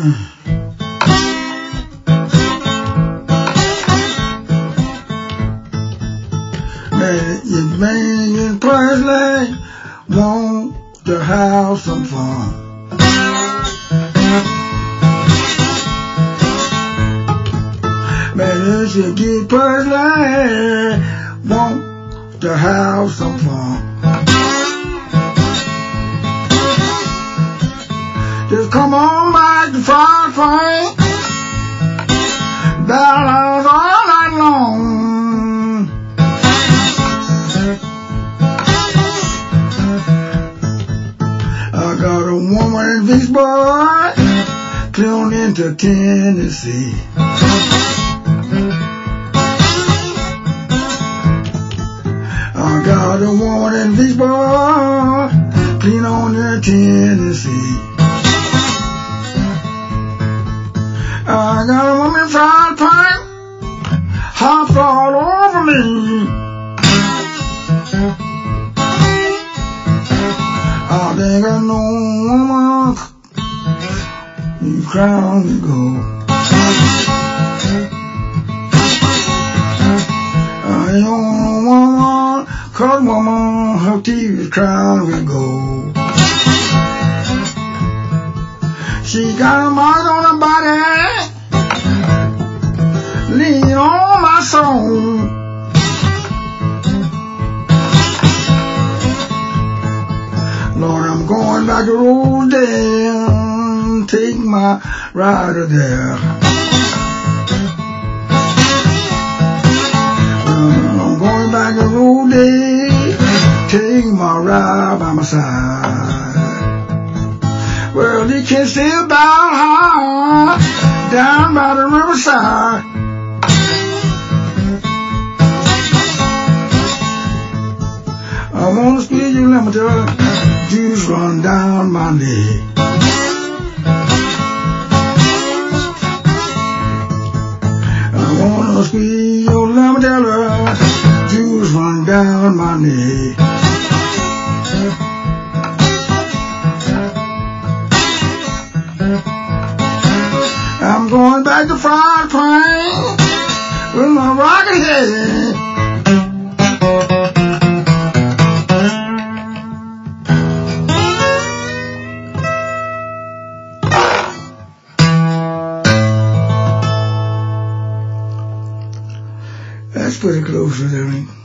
You're banging Presley, want to have some fun. Man, if you get Presley, want to have some fun. Just come on back to Fried Frank, down all night long. I got a woman in Vicksburg, flown into Tennessee. I got a woman in Vicksburg, clean on to Tennessee. I got a woman in Fried Frank, hops all over me. I think I know woman, you crown to go. I know woman, cause woman, her teeth is crown to go. She got a mark on her body, lean on my soul. Lord, I'm going back to Rosedale, take my rider there. I'm going back to Rosedale, take my ride by my side. Well, they can say about high, down by the riverside. I wanna squeeze your lemon till juice run down my leg. I wanna squeeze your lemon till juice run down my neck. I'm going back to Fried Frank with my rocket head. That's pretty close to everything.